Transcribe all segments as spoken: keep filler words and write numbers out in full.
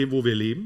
wo wir leben.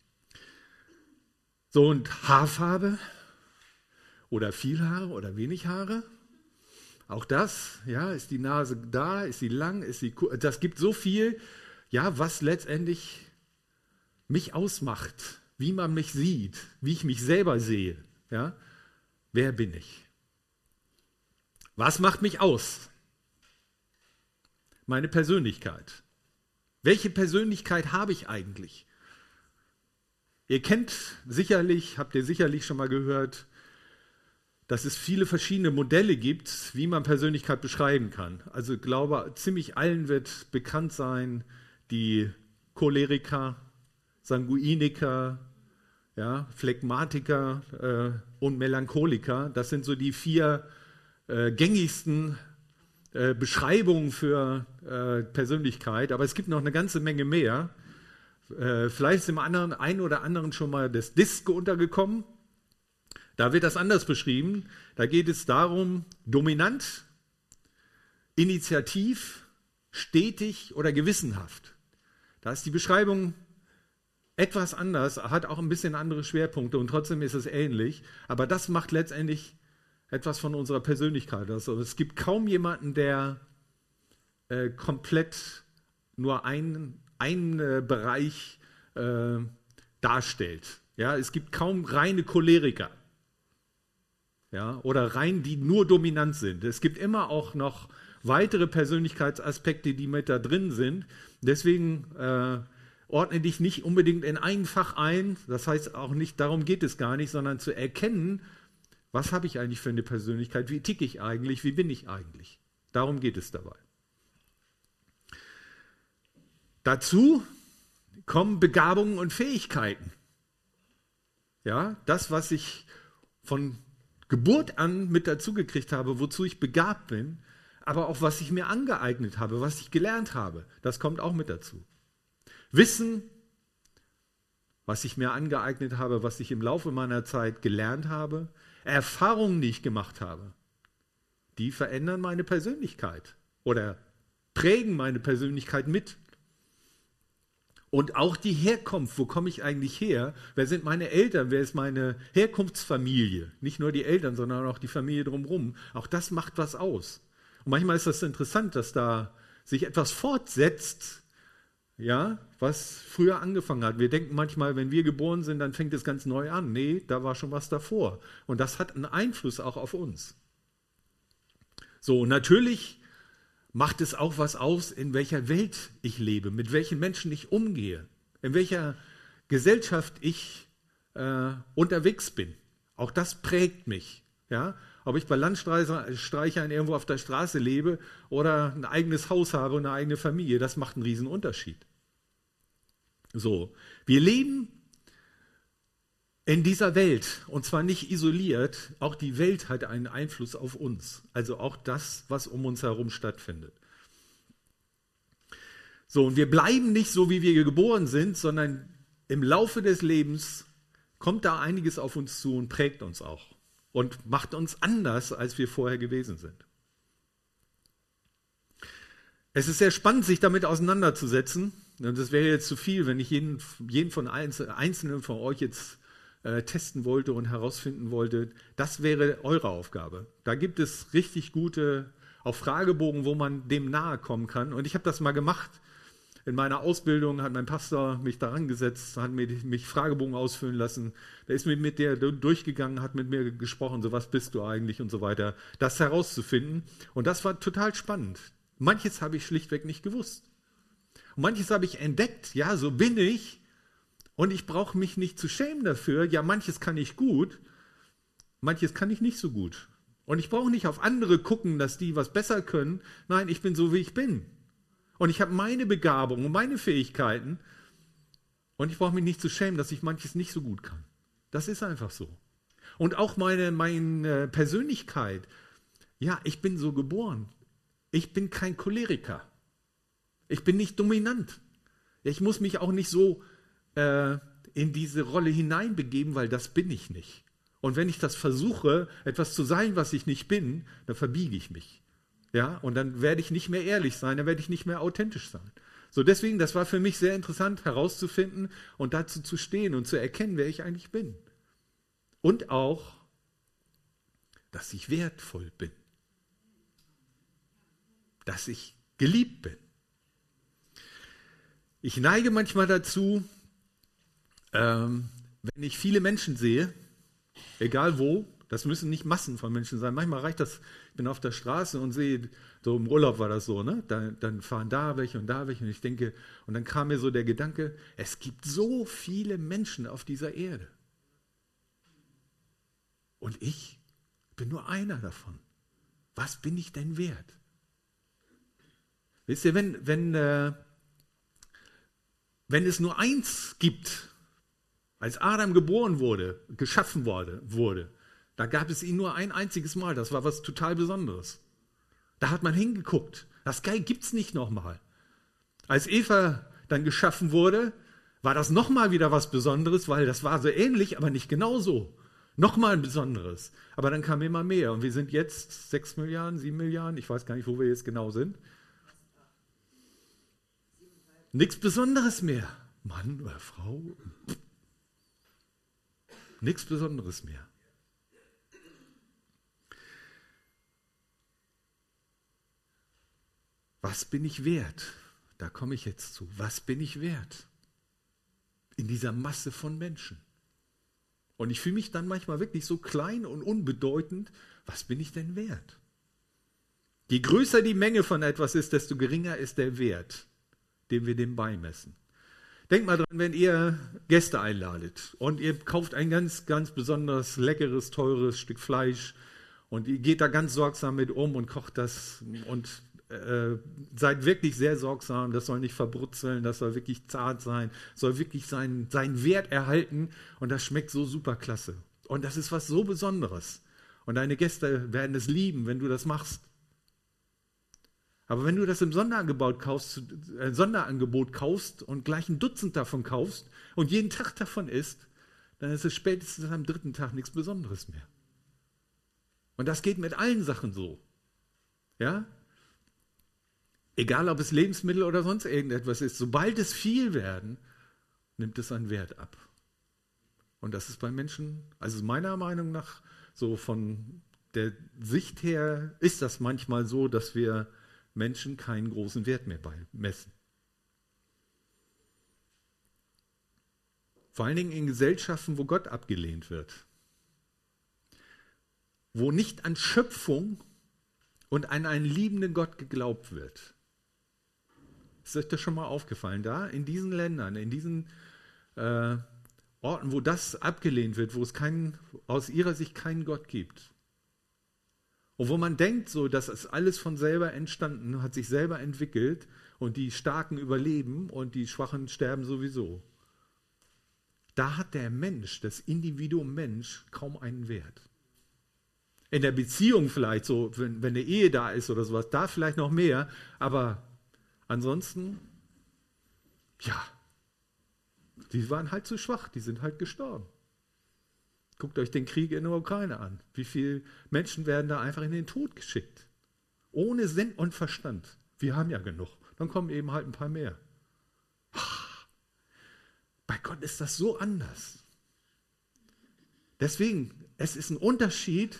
So, und Haarfarbe oder viel Haare oder wenig Haare. Auch das, ja, ist die Nase da, ist sie lang, ist sie kurz. Das gibt so viel, ja, was letztendlich mich ausmacht, wie man mich sieht, wie ich mich selber sehe. Ja? Wer bin ich? Was macht mich aus? Meine Persönlichkeit. Welche Persönlichkeit habe ich eigentlich? Ihr kennt sicherlich, habt ihr sicherlich schon mal gehört, dass es viele verschiedene Modelle gibt, wie man Persönlichkeit beschreiben kann. Also ich glaube, ziemlich allen wird bekannt sein, die Choleriker, Sanguiniker, ja, Phlegmatiker äh, und Melancholiker. Das sind so die vier äh, gängigsten äh, Beschreibungen für äh, Persönlichkeit. Aber es gibt noch eine ganze Menge mehr. Äh, vielleicht ist dem anderen, einen oder anderen schon mal das Disco untergekommen. Da wird das anders beschrieben. Da geht es darum, dominant, initiativ, stetig oder gewissenhaft. Da ist die Beschreibung etwas anders, hat auch ein bisschen andere Schwerpunkte und trotzdem ist es ähnlich. Aber das macht letztendlich etwas von unserer Persönlichkeit. Also es gibt kaum jemanden, der äh, komplett nur einen, einen äh, Bereich äh, darstellt. Ja, es gibt kaum reine Choleriker. Ja, oder rein, die nur dominant sind. Es gibt immer auch noch weitere Persönlichkeitsaspekte, die mit da drin sind. Deswegen äh, ordne dich nicht unbedingt in ein Fach ein. Das heißt auch nicht, darum geht es gar nicht, sondern zu erkennen, was habe ich eigentlich für eine Persönlichkeit, wie ticke ich eigentlich, wie bin ich eigentlich. Darum geht es dabei. Dazu kommen Begabungen und Fähigkeiten. Ja, das, was ich von Geburt an mit dazu gekriegt habe, wozu ich begabt bin, aber auch was ich mir angeeignet habe, was ich gelernt habe, das kommt auch mit dazu. Wissen, was ich mir angeeignet habe, was ich im Laufe meiner Zeit gelernt habe, Erfahrungen, die ich gemacht habe, die verändern meine Persönlichkeit oder prägen meine Persönlichkeit mit. Und auch die Herkunft, wo komme ich eigentlich her? Wer sind meine Eltern? Wer ist meine Herkunftsfamilie? Nicht nur die Eltern, sondern auch die Familie drumherum. Auch das macht was aus. Und manchmal ist das interessant, dass da sich etwas fortsetzt, ja, was früher angefangen hat. Wir denken manchmal, wenn wir geboren sind, dann fängt es ganz neu an. Nee, da war schon was davor. Und das hat einen Einfluss auch auf uns. So, natürlich macht es auch was aus, in welcher Welt ich lebe, mit welchen Menschen ich umgehe, in welcher Gesellschaft ich äh, unterwegs bin. Auch das prägt mich. Ja? Ob ich bei Landstreichern irgendwo auf der Straße lebe oder ein eigenes Haus habe und eine eigene Familie, das macht einen riesen Unterschied. So, wir leben in dieser Welt, und zwar nicht isoliert, auch die Welt hat einen Einfluss auf uns, also auch das, was um uns herum stattfindet. So, und wir bleiben nicht so, wie wir geboren sind, sondern im Laufe des Lebens kommt da einiges auf uns zu und prägt uns auch und macht uns anders, als wir vorher gewesen sind. Es ist sehr spannend, sich damit auseinanderzusetzen, und das wäre jetzt zu viel, wenn ich jeden, jeden von Einzelnen von euch jetzt testen wollte und herausfinden wollte, das wäre eure Aufgabe. Da gibt es richtig gute auch Fragebogen, wo man dem nahe kommen kann. Und ich habe das mal gemacht. In meiner Ausbildung hat mein Pastor mich daran gesetzt, hat mir, mich Fragebogen ausfüllen lassen. Der ist mit, mit der durchgegangen, hat mit mir gesprochen, so was bist du eigentlich und so weiter. Das herauszufinden. Und das war total spannend. Manches habe ich schlichtweg nicht gewusst. Und manches habe ich entdeckt. Ja, so bin ich. Und ich brauche mich nicht zu schämen dafür. Ja, manches kann ich gut, manches kann ich nicht so gut. Und ich brauche nicht auf andere gucken, dass die was besser können. Nein, ich bin so, wie ich bin. Und ich habe meine Begabung und meine Fähigkeiten. Und ich brauche mich nicht zu schämen, dass ich manches nicht so gut kann. Das ist einfach so. Und auch meine, meine Persönlichkeit. Ja, ich bin so geboren. Ich bin kein Choleriker. Ich bin nicht dominant. Ich muss mich auch nicht so in diese Rolle hineinbegeben, weil das bin ich nicht. Und wenn ich das versuche, etwas zu sein, was ich nicht bin, dann verbiege ich mich. Ja, und dann werde ich nicht mehr ehrlich sein, dann werde ich nicht mehr authentisch sein. So deswegen, das war für mich sehr interessant herauszufinden und dazu zu stehen und zu erkennen, wer ich eigentlich bin. Und auch, dass ich wertvoll bin. Dass ich geliebt bin. Ich neige manchmal dazu, ähm, wenn ich viele Menschen sehe, egal wo, das müssen nicht Massen von Menschen sein, manchmal reicht das, ich bin auf der Straße und sehe, so im Urlaub war das so, ne? dann, dann fahren da welche und da welche und ich denke, und dann kam mir so der Gedanke, es gibt so viele Menschen auf dieser Erde. Und ich bin nur einer davon. Was bin ich denn wert? Wisst ihr, wenn, wenn, äh, wenn es nur eins gibt, als Adam geboren wurde, geschaffen wurde, wurde, da gab es ihn nur ein einziges Mal. Das war was total Besonderes. Da hat man hingeguckt. Das gibt es nicht nochmal. Als Eva dann geschaffen wurde, war das nochmal wieder was Besonderes, weil das war so ähnlich, aber nicht genauso. Nochmal ein Besonderes. Aber dann kam immer mehr. Und wir sind jetzt sechs Milliarden, sieben Milliarden, ich weiß gar nicht, wo wir jetzt genau sind. Nichts Besonderes mehr. Mann oder Frau. Nichts Besonderes mehr. Was bin ich wert? Da komme ich jetzt zu. Was bin ich wert? In dieser Masse von Menschen. Und ich fühle mich dann manchmal wirklich so klein und unbedeutend. Was bin ich denn wert? Je größer die Menge von etwas ist, desto geringer ist der Wert, den wir dem beimessen. Denkt mal dran, wenn ihr Gäste einladet und ihr kauft ein ganz, ganz besonders leckeres, teures Stück Fleisch und ihr geht da ganz sorgsam mit um und kocht das und äh, seid wirklich sehr sorgsam, das soll nicht verbrutzeln, das soll wirklich zart sein, soll wirklich seinen, seinen Wert erhalten und das schmeckt so super klasse. Und das ist was so Besonderes. Und deine Gäste werden es lieben, wenn du das machst. Aber wenn du das im Sonderangebot kaufst, äh, Sonderangebot kaufst und gleich ein Dutzend davon kaufst und jeden Tag davon isst, dann ist es spätestens am dritten Tag nichts Besonderes mehr. Und das geht mit allen Sachen so. Ja? Egal, ob es Lebensmittel oder sonst irgendetwas ist, sobald es viel werden, nimmt es an Wert ab. Und das ist bei Menschen, also meiner Meinung nach, so von der Sicht her, ist das manchmal so, dass wir Menschen keinen großen Wert mehr beimessen. Vor allen Dingen in Gesellschaften, wo Gott abgelehnt wird. Wo nicht an Schöpfung und an einen liebenden Gott geglaubt wird. Ist euch das schon mal aufgefallen? Da, in diesen Ländern, in diesen äh, Orten, wo das abgelehnt wird, wo es keinen, aus ihrer Sicht keinen Gott gibt. Und wo man denkt, so, das ist alles von selber entstanden, hat sich selber entwickelt und die Starken überleben und die Schwachen sterben sowieso. Da hat der Mensch, das Individuum Mensch, kaum einen Wert. In der Beziehung vielleicht so, wenn, wenn eine Ehe da ist oder sowas, da vielleicht noch mehr, aber ansonsten, ja, die waren halt zu schwach, die sind halt gestorben. Guckt euch den Krieg in der Ukraine an. Wie viele Menschen werden da einfach in den Tod geschickt? Ohne Sinn und Verstand. Wir haben ja genug. Dann kommen eben halt ein paar mehr. Bei Gott ist das so anders. Deswegen, es ist ein Unterschied,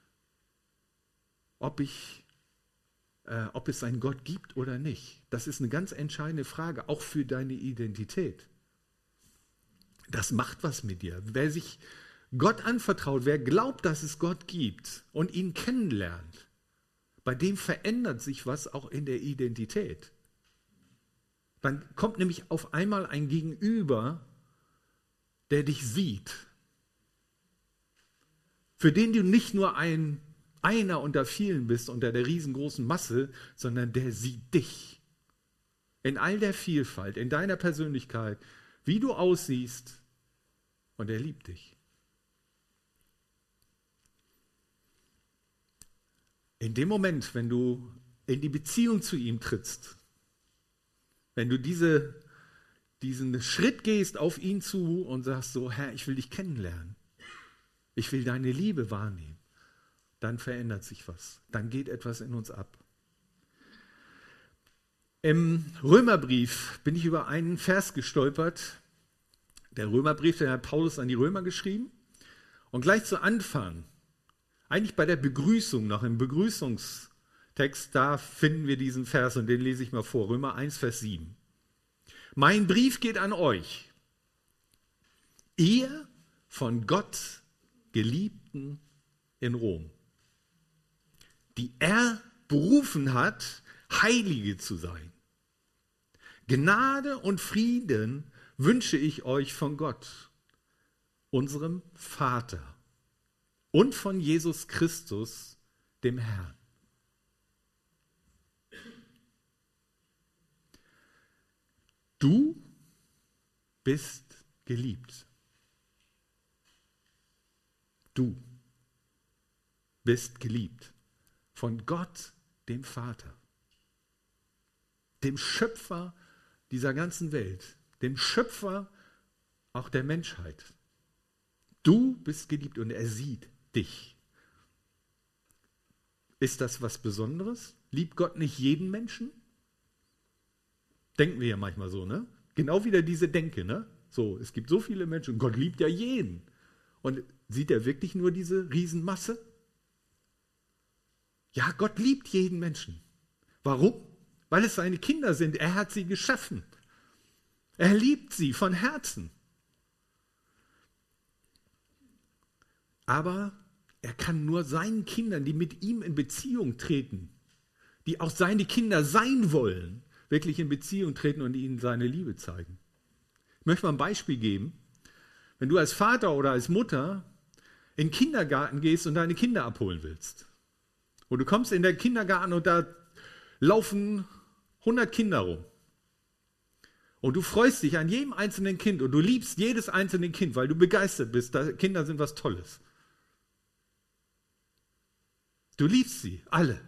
ob, ich, äh, ob es einen Gott gibt oder nicht. Das ist eine ganz entscheidende Frage, auch für deine Identität. Das macht was mit dir. Wer sich Gott anvertraut, wer glaubt, dass es Gott gibt und ihn kennenlernt, bei dem verändert sich was auch in der Identität. Dann kommt nämlich auf einmal ein Gegenüber, der dich sieht, für den du nicht nur ein einer unter vielen bist, unter der riesengroßen Masse, sondern der sieht dich. In all der Vielfalt, in deiner Persönlichkeit, wie du aussiehst, und er liebt dich. In dem Moment, wenn du in die Beziehung zu ihm trittst, wenn du diese, diesen Schritt gehst auf ihn zu und sagst so, Herr, ich will dich kennenlernen, ich will deine Liebe wahrnehmen, dann verändert sich was, dann geht etwas in uns ab. Im Römerbrief bin ich über einen Vers gestolpert. Der Römerbrief, den hat Paulus an die Römer geschrieben. Und gleich zu Anfang, eigentlich bei der Begrüßung, noch im Begrüßungstext, da finden wir diesen Vers und den lese ich mal vor. Römer eins, Vers sieben. Mein Brief geht an euch, ihr von Gott Geliebten in Rom, die er berufen hat, Heilige zu sein. Gnade und Frieden wünsche ich euch von Gott, unserem Vater, und von Jesus Christus, dem Herrn. Du bist geliebt. Du bist geliebt von Gott, dem Vater, dem Schöpfer dieser ganzen Welt, dem Schöpfer auch der Menschheit. Du bist geliebt und er sieht dich. Ist das was Besonderes? Liebt Gott nicht jeden Menschen? Denken wir ja manchmal so, ne? Genau wieder diese Denke, ne? So, es gibt so viele Menschen und Gott liebt ja jeden. Und sieht er wirklich nur diese Riesenmasse? Ja, Gott liebt jeden Menschen. Warum? Weil es seine Kinder sind. Er hat sie geschaffen. Er liebt sie von Herzen. Aber er kann nur seinen Kindern, die mit ihm in Beziehung treten, die auch seine Kinder sein wollen, wirklich in Beziehung treten und ihnen seine Liebe zeigen. Ich möchte mal ein Beispiel geben. Wenn du als Vater oder als Mutter in den Kindergarten gehst und deine Kinder abholen willst, und du kommst in den Kindergarten und da laufen hundert Kinder rum, und du freust dich an jedem einzelnen Kind und du liebst jedes einzelne Kind, weil du begeistert bist, Kinder sind was Tolles. Du liebst sie, alle.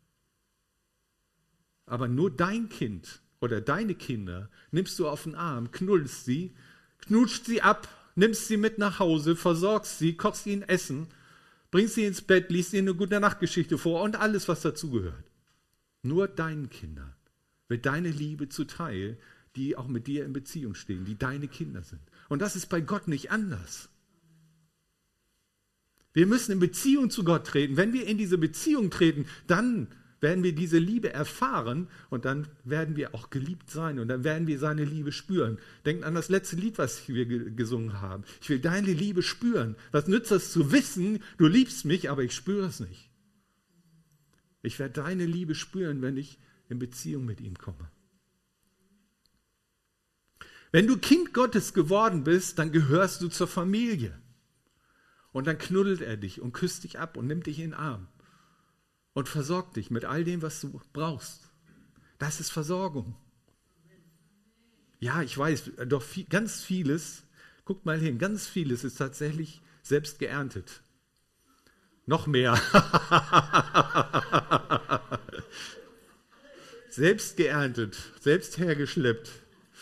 Aber nur dein Kind oder deine Kinder nimmst du auf den Arm, knuddelst sie, knutscht sie ab, nimmst sie mit nach Hause, versorgst sie, kochst ihnen Essen, bringst sie ins Bett, liest ihnen eine gute Nachtgeschichte vor und alles, was dazugehört. Nur deinen Kindern wird deine Liebe zuteil, die auch mit dir in Beziehung stehen, die deine Kinder sind. Und das ist bei Gott nicht anders. Wir müssen in Beziehung zu Gott treten. Wenn wir in diese Beziehung treten, dann werden wir diese Liebe erfahren und dann werden wir auch geliebt sein und dann werden wir seine Liebe spüren. Denkt an das letzte Lied, was wir gesungen haben. Ich will deine Liebe spüren. Was nützt es zu wissen, du liebst mich, aber ich spüre es nicht. Ich werde deine Liebe spüren, wenn ich in Beziehung mit ihm komme. Wenn du Kind Gottes geworden bist, dann gehörst du zur Familie. Und dann knuddelt er dich und küsst dich ab und nimmt dich in den Arm und versorgt dich mit all dem, was du brauchst. Das ist Versorgung. Ja, ich weiß, doch viel, ganz vieles, guckt mal hin, ganz vieles ist tatsächlich selbst geerntet. Noch mehr. Selbst geerntet, selbst hergeschleppt.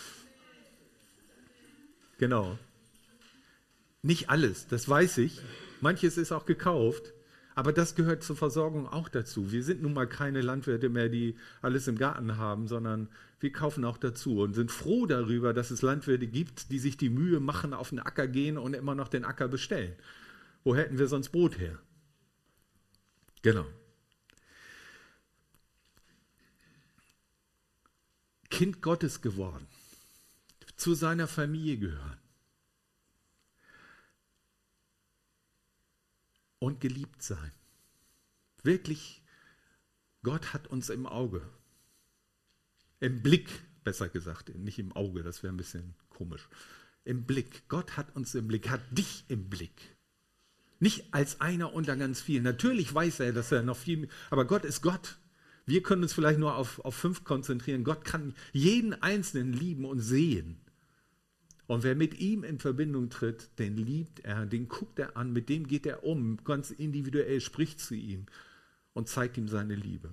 Genau. Nicht alles, das weiß ich. Manches ist auch gekauft. Aber das gehört zur Versorgung auch dazu. Wir sind nun mal keine Landwirte mehr, die alles im Garten haben, sondern wir kaufen auch dazu und sind froh darüber, dass es Landwirte gibt, die sich die Mühe machen, auf den Acker gehen und immer noch den Acker bestellen. Wo hätten wir sonst Brot her? Genau. Kind Gottes geworden, zu seiner Familie gehören und geliebt sein. Wirklich, Gott hat uns im Auge, im Blick, besser gesagt, nicht im Auge, das wäre ein bisschen komisch. Im Blick, Gott hat uns im Blick, hat dich im Blick. Nicht als einer unter ganz vielen. Natürlich weiß er, dass er noch viel, aber Gott ist Gott. Wir können uns vielleicht nur auf, auf fünf konzentrieren. Gott kann jeden Einzelnen lieben und sehen. Und wer mit ihm in Verbindung tritt, den liebt er, den guckt er an, mit dem geht er um, ganz individuell, spricht zu ihm und zeigt ihm seine Liebe.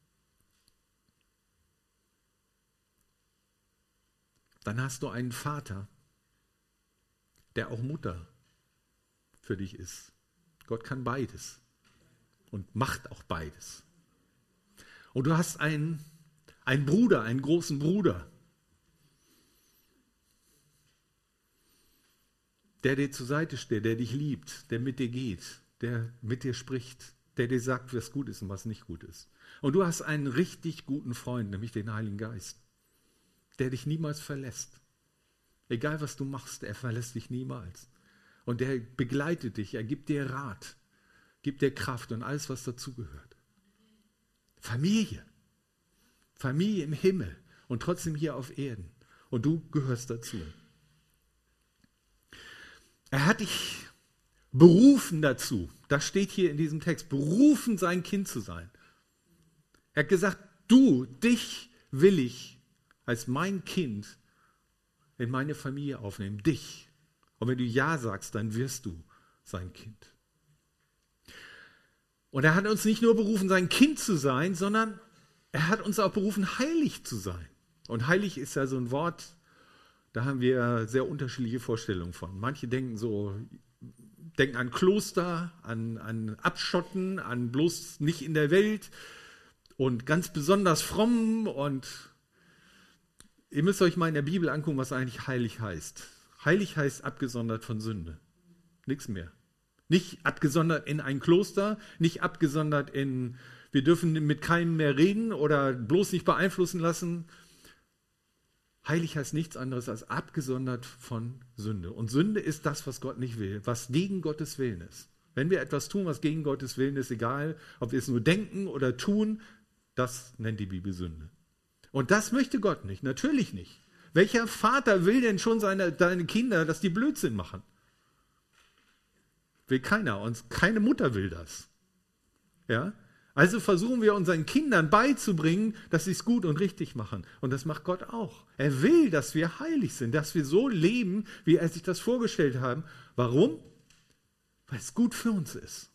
Dann hast du einen Vater, der auch Mutter für dich ist. Gott kann beides und macht auch beides. Und du hast einen, Ein Bruder, einen großen Bruder, der dir zur Seite steht, der dich liebt, der mit dir geht, der mit dir spricht, der dir sagt, was gut ist und was nicht gut ist. Und du hast einen richtig guten Freund, nämlich den Heiligen Geist, der dich niemals verlässt. Egal was du machst, er verlässt dich niemals. Und der begleitet dich, er gibt dir Rat, gibt dir Kraft und alles, was dazugehört. Familie. Familie im Himmel und trotzdem hier auf Erden. Und du gehörst dazu. Er hat dich berufen dazu. Das steht hier in diesem Text. Berufen, sein Kind zu sein. Er hat gesagt, du, dich will ich als mein Kind in meine Familie aufnehmen. Dich. Und wenn du Ja sagst, dann wirst du sein Kind. Und er hat uns nicht nur berufen, sein Kind zu sein, sondern er hat uns auch berufen, heilig zu sein. Und heilig ist ja so ein Wort, da haben wir sehr unterschiedliche Vorstellungen von. Manche denken so, denken an Kloster, an, an Abschotten, an bloß nicht in der Welt und ganz besonders fromm. Und ihr müsst euch mal in der Bibel angucken, was eigentlich heilig heißt. Heilig heißt abgesondert von Sünde. Nichts mehr. Nicht abgesondert in ein Kloster, nicht abgesondert in, wir dürfen mit keinem mehr reden oder bloß nicht beeinflussen lassen. Heilig heißt nichts anderes als abgesondert von Sünde. Und Sünde ist das, was Gott nicht will, was gegen Gottes Willen ist. Wenn wir etwas tun, was gegen Gottes Willen ist, egal, ob wir es nur denken oder tun, das nennt die Bibel Sünde. Und das möchte Gott nicht, natürlich nicht. Welcher Vater will denn schon seine, seine Kinder, dass die Blödsinn machen? Will keiner und keine Mutter will das. Ja? Also versuchen wir unseren Kindern beizubringen, dass sie es gut und richtig machen. Und das macht Gott auch. Er will, dass wir heilig sind, dass wir so leben, wie er sich das vorgestellt hat. Warum? Weil es gut für uns ist.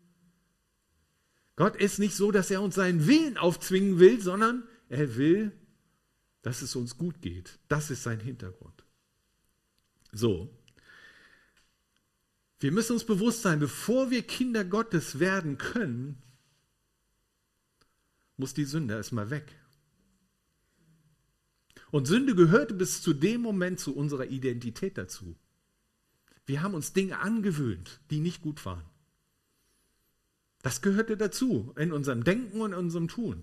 Gott ist nicht so, dass er uns seinen Willen aufzwingen will, sondern er will, dass es uns gut geht. Das ist sein Hintergrund. So. Wir müssen uns bewusst sein, bevor wir Kinder Gottes werden können, muss die Sünde erstmal weg. Und Sünde gehörte bis zu dem Moment zu unserer Identität dazu. Wir haben uns Dinge angewöhnt, die nicht gut waren. Das gehörte dazu, in unserem Denken und in unserem Tun.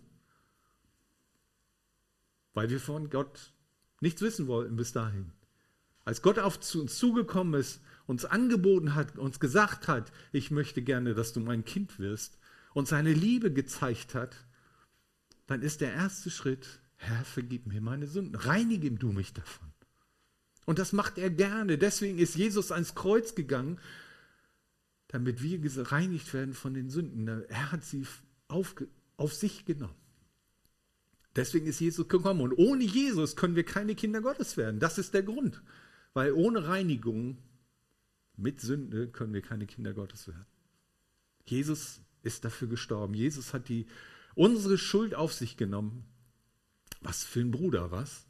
Weil wir von Gott nichts wissen wollten bis dahin. Als Gott auf zu uns zugekommen ist, uns angeboten hat, uns gesagt hat, ich möchte gerne, dass du mein Kind wirst, und seine Liebe gezeigt hat, dann ist der erste Schritt, Herr, vergib mir meine Sünden, reinige du mich davon. Und das macht er gerne. Deswegen ist Jesus ans Kreuz gegangen, damit wir gereinigt werden von den Sünden. Er hat sie auf, auf sich genommen. Deswegen ist Jesus gekommen. Und ohne Jesus können wir keine Kinder Gottes werden. Das ist der Grund. Weil ohne Reinigung mit Sünde können wir keine Kinder Gottes werden. Jesus ist dafür gestorben. Jesus hat die, unsere Schuld auf sich genommen. Was für ein Bruder, was?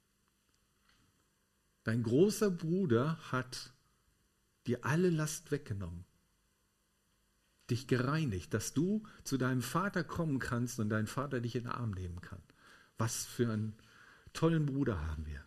Dein großer Bruder hat dir alle Last weggenommen. Dich gereinigt, dass du zu deinem Vater kommen kannst und dein Vater dich in den Arm nehmen kann. Was für einen tollen Bruder haben wir.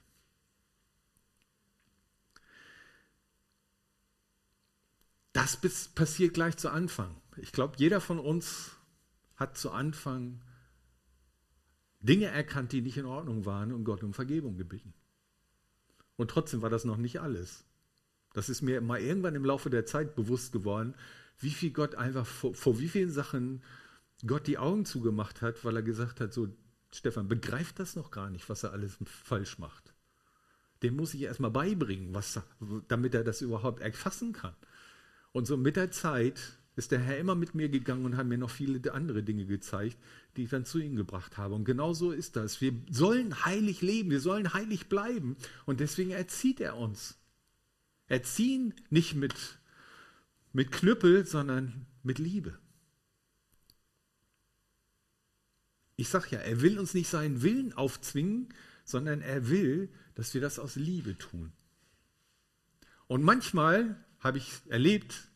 Das passiert gleich zu Anfang. Ich glaube, jeder von uns hat zu Anfang Dinge erkannt, die nicht in Ordnung waren und Gott um Vergebung gebeten. Und trotzdem war das noch nicht alles. Das ist mir mal irgendwann im Laufe der Zeit bewusst geworden, wie viel Gott einfach, vor, vor wie vielen Sachen Gott die Augen zugemacht hat, weil er gesagt hat, so Stefan, begreift das noch gar nicht, was er alles falsch macht. Dem muss ich erstmal beibringen, was, damit er das überhaupt erfassen kann. Und so mit der Zeit ist der Herr immer mit mir gegangen und hat mir noch viele andere Dinge gezeigt, die ich dann zu ihm gebracht habe. Und genau so ist das. Wir sollen heilig leben, wir sollen heilig bleiben. Und deswegen erzieht er uns. Erziehen nicht mit, mit Knüppel, sondern mit Liebe. Ich sage ja, er will uns nicht seinen Willen aufzwingen, sondern er will, dass wir das aus Liebe tun. Und manchmal habe ich erlebt,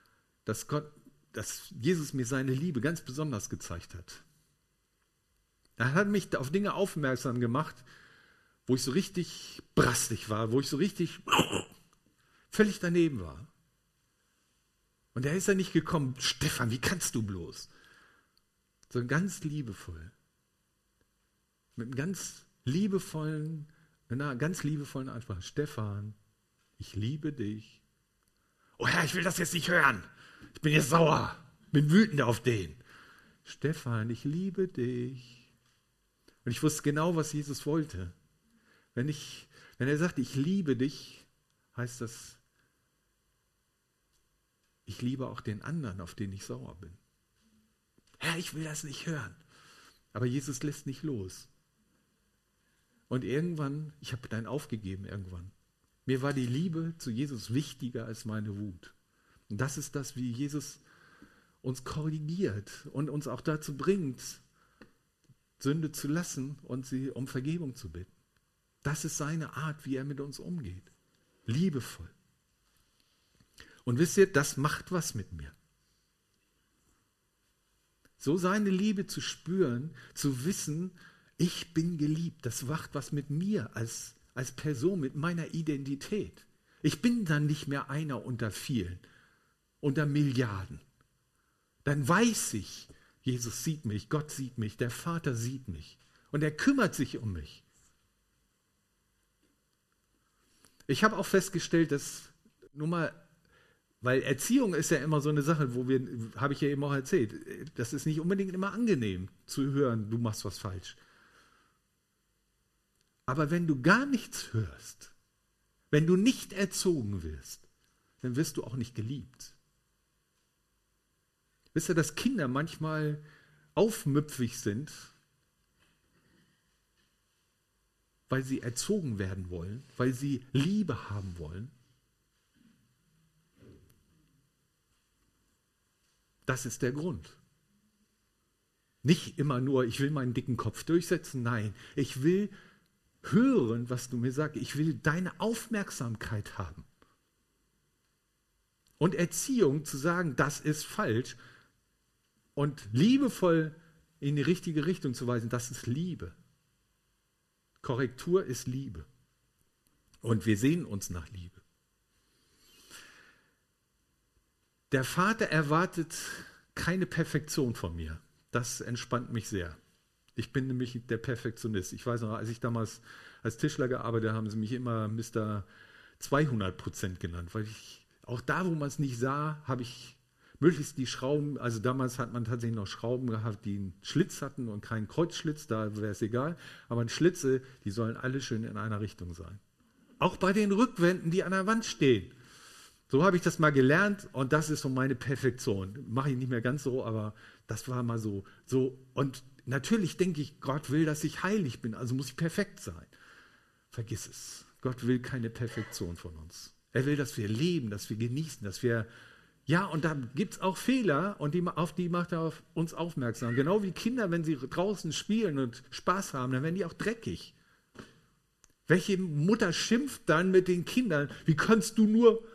dass Gott, dass Jesus mir seine Liebe ganz besonders gezeigt hat. Er hat mich auf Dinge aufmerksam gemacht, wo ich so richtig brastig war, wo ich so richtig völlig daneben war. Und er ist ja nicht gekommen, Stefan, wie kannst du bloß? Sondern ganz liebevoll. Mit einem ganz liebevollen, einer ganz liebevollen Ansprache. Stefan, ich liebe dich. Oh Herr, ich will das jetzt nicht hören. Ich bin jetzt sauer, bin wütend auf den. Stefan, ich liebe dich. Und ich wusste genau, was Jesus wollte. Wenn, ich, wenn er sagt, ich liebe dich, heißt das, ich liebe auch den anderen, auf den ich sauer bin. Herr, ich will das nicht hören. Aber Jesus lässt nicht los. Und irgendwann, ich habe dann aufgegeben irgendwann. Mir war die Liebe zu Jesus wichtiger als meine Wut. Und das ist das, wie Jesus uns korrigiert und uns auch dazu bringt, Sünde zu lassen und sie um Vergebung zu bitten. Das ist seine Art, wie er mit uns umgeht. Liebevoll. Und wisst ihr, das macht was mit mir. So seine Liebe zu spüren, zu wissen, ich bin geliebt, das macht was mit mir als, als Person, mit meiner Identität. Ich bin dann nicht mehr einer unter vielen, unter Milliarden. Dann weiß ich, Jesus sieht mich, Gott sieht mich, der Vater sieht mich und er kümmert sich um mich. Ich habe auch festgestellt, dass, nur mal, weil Erziehung ist ja immer so eine Sache, wo wir, habe ich ja eben auch erzählt, das ist nicht unbedingt immer angenehm zu hören, du machst was falsch. Aber wenn du gar nichts hörst, wenn du nicht erzogen wirst, dann wirst du auch nicht geliebt. Wisst ihr, dass Kinder manchmal aufmüpfig sind, weil sie erzogen werden wollen, weil sie Liebe haben wollen? Das ist der Grund. Nicht immer nur, ich will meinen dicken Kopf durchsetzen, nein, ich will hören, was du mir sagst. Ich will deine Aufmerksamkeit haben. Und Erziehung zu sagen, das ist falsch und liebevoll in die richtige Richtung zu weisen, das ist Liebe. Korrektur ist Liebe. Und wir sehen uns nach Liebe. Der Vater erwartet keine Perfektion von mir. Das entspannt mich sehr. Ich bin nämlich der Perfektionist. Ich weiß noch, als ich damals als Tischler gearbeitet habe, haben sie mich immer Mister zweihundert Prozent genannt, weil ich auch da, wo man es nicht sah, habe ich möglichst die Schrauben, also damals hat man tatsächlich noch Schrauben gehabt, die einen Schlitz hatten und keinen Kreuzschlitz, da wäre es egal, aber Schlitze, die sollen alle schön in einer Richtung sein. Auch bei den Rückwänden, die an der Wand stehen. So habe ich das mal gelernt und das ist so meine Perfektion. Mache ich nicht mehr ganz so, aber das war mal so. so. Und natürlich denke ich, Gott will, dass ich heilig bin, also muss ich perfekt sein. Vergiss es. Gott will keine Perfektion von uns. Er will, dass wir leben, dass wir genießen, dass wir, ja, und da gibt es auch Fehler und die, auf die macht er auf uns aufmerksam. Genau wie Kinder, wenn sie draußen spielen und Spaß haben, dann werden die auch dreckig. Welche Mutter schimpft dann mit den Kindern? Wie kannst du nur...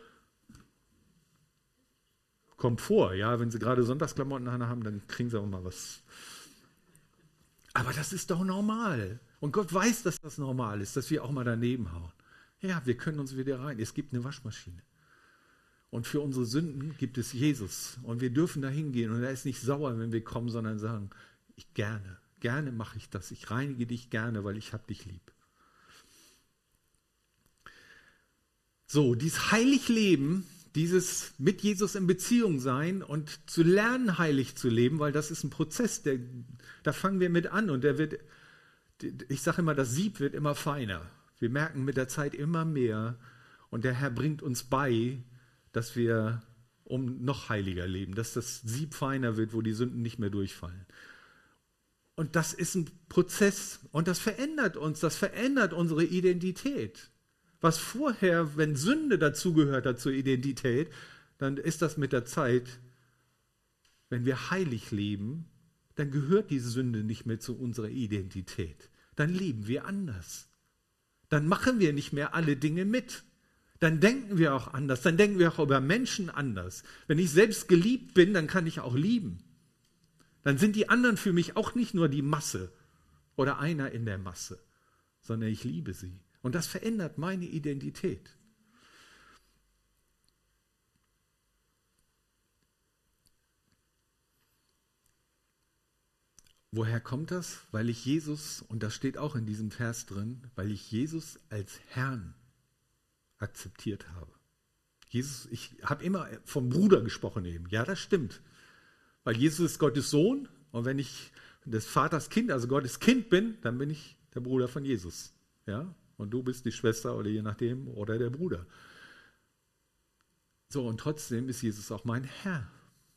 Kommt vor, ja, wenn sie gerade Sonntagsklamotten haben, dann kriegen sie auch mal was. Aber das ist doch normal. Und Gott weiß, dass das normal ist, dass wir auch mal daneben hauen. Ja, wir können uns wieder rein. Es gibt eine Waschmaschine. Und für unsere Sünden gibt es Jesus. Und wir dürfen da hingehen. Und er ist nicht sauer, wenn wir kommen, sondern sagen, ich gerne, gerne mache ich das. Ich reinige dich gerne, weil ich habe dich lieb. So, dieses Heiligleben, dieses mit Jesus in Beziehung sein und zu lernen, heilig zu leben, weil das ist ein Prozess, der, da fangen wir mit an und der wird, ich sage immer, das Sieb wird immer feiner. Wir merken mit der Zeit immer mehr und der Herr bringt uns bei, dass wir um noch heiliger leben, dass das Sieb feiner wird, wo die Sünden nicht mehr durchfallen. Und das ist ein Prozess und das verändert uns, das verändert unsere Identität. Was vorher, wenn Sünde dazugehört hat zur Identität, dann ist das mit der Zeit, wenn wir heilig leben, dann gehört die Sünde nicht mehr zu unserer Identität. Dann leben wir anders. Dann machen wir nicht mehr alle Dinge mit. Dann denken wir auch anders. Dann denken wir auch über Menschen anders. Wenn ich selbst geliebt bin, dann kann ich auch lieben. Dann sind die anderen für mich auch nicht nur die Masse. oder einer in der Masse, sondern ich liebe sie. Und das verändert meine Identität. Woher kommt das? Weil ich Jesus, und das steht auch in diesem Vers drin, weil ich Jesus als Herrn akzeptiert habe. Jesus, ich habe immer vom Bruder gesprochen eben. Ja, das stimmt. Weil Jesus ist Gottes Sohn und wenn ich des Vaters Kind, also Gottes Kind bin, dann bin ich der Bruder von Jesus. Ja? Und du bist die Schwester oder je nachdem oder der Bruder. So, und trotzdem ist Jesus auch mein Herr.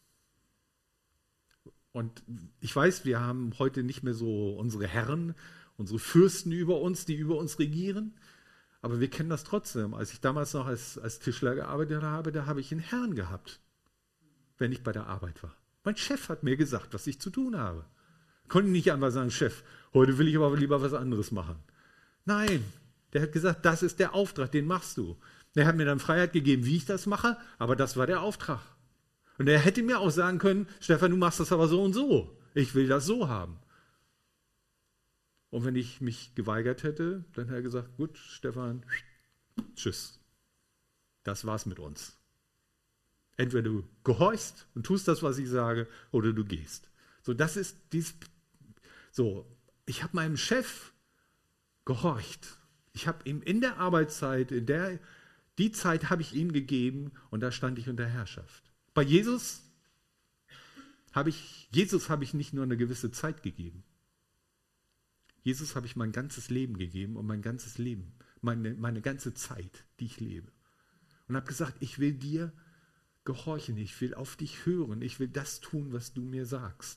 Und ich weiß, wir haben heute nicht mehr so unsere Herren, unsere Fürsten über uns, die über uns regieren. Aber wir kennen das trotzdem. Als ich damals noch als, als Tischler gearbeitet habe, da habe ich einen Herrn gehabt, wenn ich bei der Arbeit war. Mein Chef hat mir gesagt, was ich zu tun habe. Konnte nicht einfach sagen, Chef, heute will ich aber lieber was anderes machen. Nein, der hat gesagt, das ist der Auftrag, den machst du. Der hat mir dann Freiheit gegeben, wie ich das mache, aber das war der Auftrag. Und er hätte mir auch sagen können, Stefan, du machst das aber so und so. Ich will das so haben. Und wenn ich mich geweigert hätte, dann hätte er gesagt, gut, Stefan, tschüss. Das war's mit uns. Entweder du gehorchst und tust das, was ich sage, oder du gehst. So, das ist dies. So, ich habe meinem Chef gehorcht. Ich habe ihm in der Arbeitszeit, in der die Zeit habe ich ihm gegeben und da stand ich unter Herrschaft. Bei Jesus habe ich, Jesus habe ich nicht nur eine gewisse Zeit gegeben. Jesus habe ich mein ganzes Leben gegeben und mein ganzes Leben, meine, meine ganze Zeit, die ich lebe. Und habe gesagt, ich will dir gehorchen, ich will auf dich hören, ich will das tun, was du mir sagst.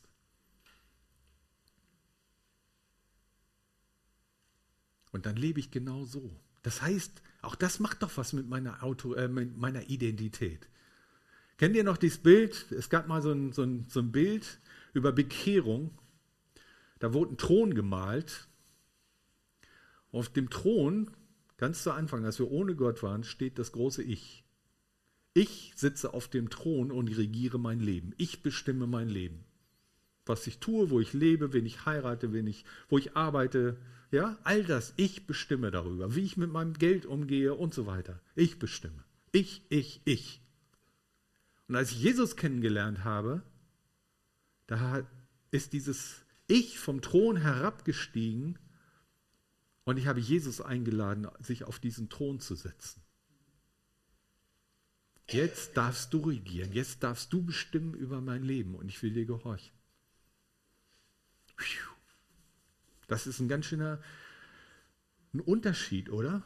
Und dann lebe ich genau so. Das heißt, auch das macht doch was mit meiner, Auto, äh, mit meiner Identität. Kennt ihr noch dieses Bild? Es gab mal so ein, so, ein, so ein Bild über Bekehrung. Da wurde ein Thron gemalt. Auf dem Thron, ganz zu Anfang, als wir ohne Gott waren, steht das große Ich. Ich sitze auf dem Thron und regiere mein Leben. Ich bestimme mein Leben. Was ich tue, wo ich lebe, wen ich heirate, wen ich, wo ich arbeite. Ja, all das. Ich bestimme darüber, wie ich mit meinem Geld umgehe und so weiter. Ich bestimme. Ich, ich, ich. Und als ich Jesus kennengelernt habe, da ist dieses Ich vom Thron herabgestiegen und ich habe Jesus eingeladen, sich auf diesen Thron zu setzen. Jetzt darfst du regieren, jetzt darfst du bestimmen über mein Leben und ich will dir gehorchen. Das ist ein ganz schöner ein Unterschied, oder?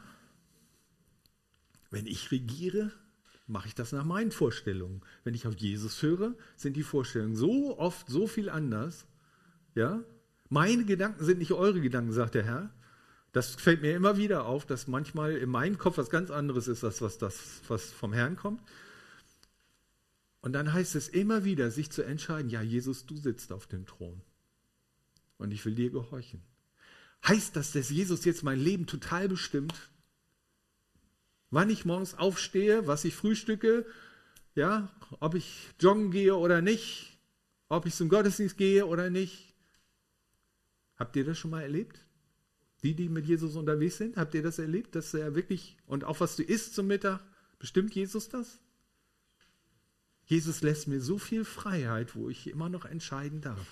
Wenn ich regiere, mache ich das nach meinen Vorstellungen. Wenn ich auf Jesus höre, sind die Vorstellungen so oft so viel anders. Ja? Meine Gedanken sind nicht eure Gedanken, sagt der Herr. Das fällt mir immer wieder auf, dass manchmal in meinem Kopf was ganz anderes ist, als was, das, was vom Herrn kommt. Und dann heißt es immer wieder, sich zu entscheiden, ja, Jesus, du sitzt auf dem Thron und ich will dir gehorchen. Heißt das, dass Jesus jetzt mein Leben total bestimmt? Wann ich morgens aufstehe, was ich frühstücke, ja, ob ich joggen gehe oder nicht, ob ich zum Gottesdienst gehe oder nicht. Habt ihr das schon mal erlebt? Die, die mit Jesus unterwegs sind, habt ihr das erlebt, dass er wirklich, und auch was du isst zum Mittag, bestimmt Jesus das? Jesus lässt mir so viel Freiheit, wo ich immer noch entscheiden darf.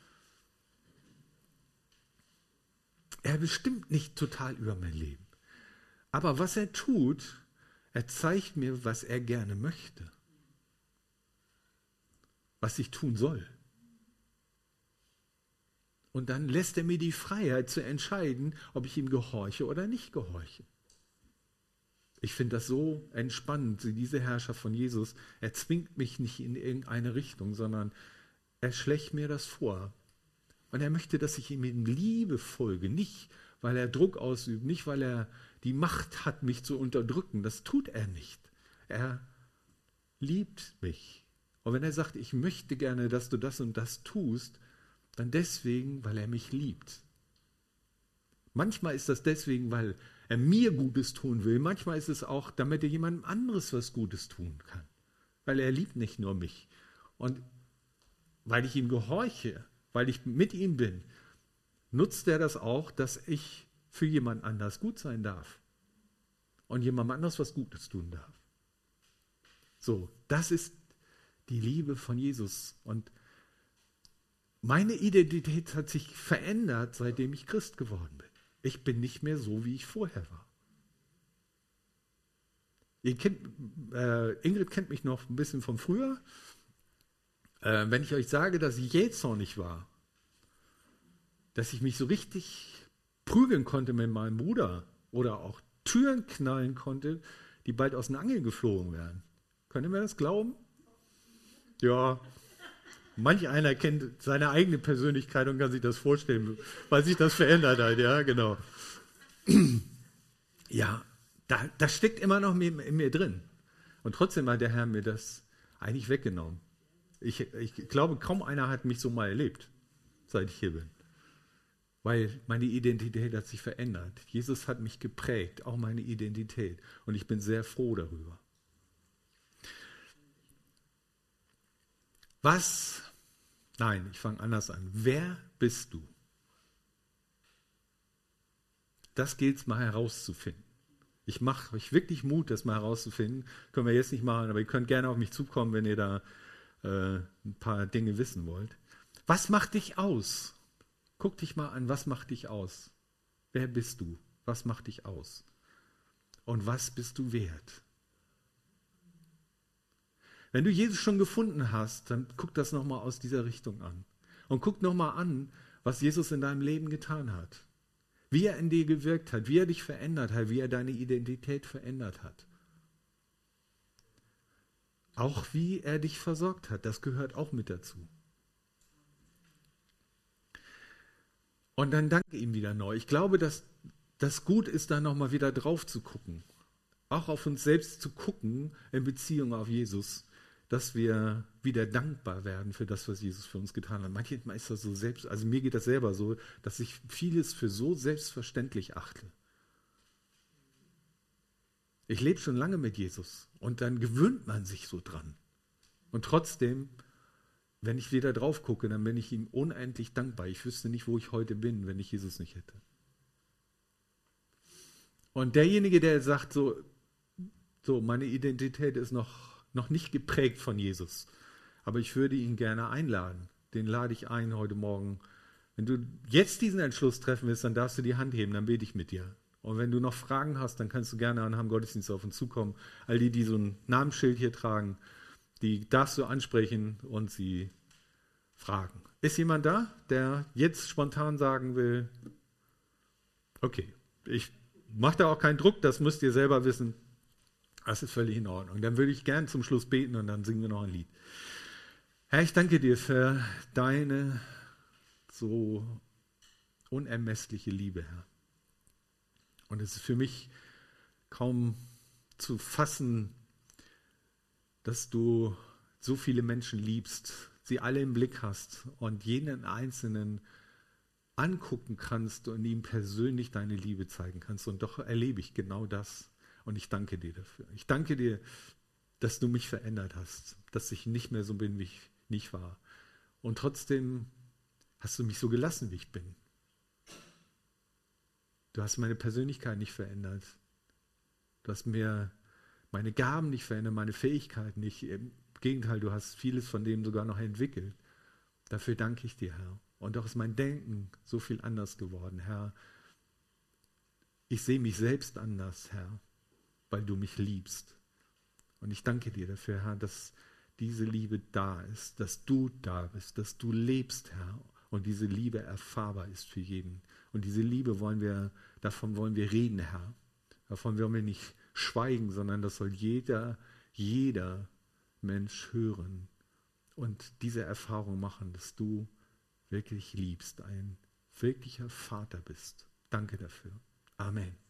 Er bestimmt nicht total über mein Leben. Aber was er tut, er zeigt mir, was er gerne möchte. Was ich tun soll. Und dann lässt er mir die Freiheit zu entscheiden, ob ich ihm gehorche oder nicht gehorche. Ich finde das so entspannend, diese Herrschaft von Jesus. Er zwingt mich nicht in irgendeine Richtung, sondern er schlägt mir das vor. Und er möchte, dass ich ihm in Liebe folge. Nicht, weil er Druck ausübt, nicht, weil er die Macht hat, mich zu unterdrücken. Das tut er nicht. Er liebt mich. Und wenn er sagt, ich möchte gerne, dass du das und das tust, dann deswegen, weil er mich liebt. Manchmal ist das deswegen, weil er mir Gutes tun will. Manchmal ist es auch, damit er jemandem anderes was Gutes tun kann. Weil er liebt nicht nur mich. Und weil ich ihm gehorche, weil ich mit ihm bin, nutzt er das auch, dass ich für jemand anders gut sein darf und jemand anders was Gutes tun darf. So, das ist die Liebe von Jesus. Und meine Identität hat sich verändert, seitdem ich Christ geworden bin. Ich bin nicht mehr so, wie ich vorher war. Ihr kennt, äh, Ingrid kennt mich noch ein bisschen von früher. Äh, wenn ich euch sage, dass ich jähzornig war, dass ich mich so richtig prügeln konnte mit meinem Bruder oder auch Türen knallen konnte, die bald aus den Angeln geflogen wären. Könnt ihr mir das glauben? Ja, manch einer kennt seine eigene Persönlichkeit und kann sich das vorstellen, weil sich das verändert hat. Ja, genau. Ja, da, das steckt immer noch in mir drin. Und trotzdem hat der Herr mir das eigentlich weggenommen. Ich, ich glaube, kaum einer hat mich so mal erlebt, seit ich hier bin. Weil meine Identität hat sich verändert. Jesus hat mich geprägt, auch meine Identität. Und ich bin sehr froh darüber. Was? Nein, ich fange anders an. Wer bist du? Das gilt es mal herauszufinden. Ich mache euch wirklich Mut, das mal herauszufinden. Können wir jetzt nicht machen, aber ihr könnt gerne auf mich zukommen, wenn ihr da äh, ein paar Dinge wissen wollt. Was macht dich aus? Guck dich mal an, was macht dich aus? Wer bist du? Was macht dich aus? Und was bist du wert? Wenn du Jesus schon gefunden hast, dann guck das nochmal aus dieser Richtung an. Und guck nochmal an, was Jesus in deinem Leben getan hat. Wie er in dir gewirkt hat, wie er dich verändert hat, wie er deine Identität verändert hat. Auch wie er dich versorgt hat, das gehört auch mit dazu. Und dann danke ihm wieder neu. Ich glaube, dass das gut ist, da nochmal wieder drauf zu gucken. Auch auf uns selbst zu gucken in Beziehung auf Jesus, dass wir wieder dankbar werden für das, was Jesus für uns getan hat. Manchmal ist das so selbst, also mir geht das selber so, dass ich vieles für so selbstverständlich achte. Ich lebe schon lange mit Jesus und dann gewöhnt man sich so dran. Und trotzdem, wenn ich wieder drauf gucke, dann bin ich ihm unendlich dankbar. Ich wüsste nicht, wo ich heute bin, wenn ich Jesus nicht hätte. Und derjenige, der sagt, so, so meine Identität ist noch noch nicht geprägt von Jesus. Aber ich würde ihn gerne einladen. Den lade ich ein heute Morgen. Wenn du jetzt diesen Entschluss treffen willst, dann darfst du die Hand heben, dann bete ich mit dir. Und wenn du noch Fragen hast, dann kannst du gerne an Heim Gottesdienst auf uns zukommen. All die, die so ein Namensschild hier tragen, die darfst du ansprechen und sie fragen. Ist jemand da, der jetzt spontan sagen will, okay, ich mache da auch keinen Druck, das müsst ihr selber wissen. Das ist völlig in Ordnung. Dann würde ich gern zum Schluss beten und dann singen wir noch ein Lied. Herr, ich danke dir für deine so unermessliche Liebe, Herr. Und es ist für mich kaum zu fassen, dass du so viele Menschen liebst, sie alle im Blick hast und jeden Einzelnen angucken kannst und ihm persönlich deine Liebe zeigen kannst. Und doch erlebe ich genau das. Und ich danke dir dafür. Ich danke dir, dass du mich verändert hast, dass ich nicht mehr so bin, wie ich nicht war. Und trotzdem hast du mich so gelassen, wie ich bin. Du hast meine Persönlichkeit nicht verändert. Du hast mir meine Gaben nicht verändert, meine Fähigkeiten nicht. Im Gegenteil, du hast vieles von dem sogar noch entwickelt. Dafür danke ich dir, Herr. Und doch ist mein Denken so viel anders geworden, Herr. Ich sehe mich selbst anders, Herr, weil du mich liebst. Und ich danke dir dafür, Herr, dass diese Liebe da ist, dass du da bist, dass du lebst, Herr, und diese Liebe erfahrbar ist für jeden. Und diese Liebe wollen wir, davon wollen wir reden, Herr. Davon wollen wir nicht schweigen, sondern das soll jeder, jeder Mensch hören und diese Erfahrung machen, dass du wirklich liebst, ein wirklicher Vater bist. Danke dafür. Amen.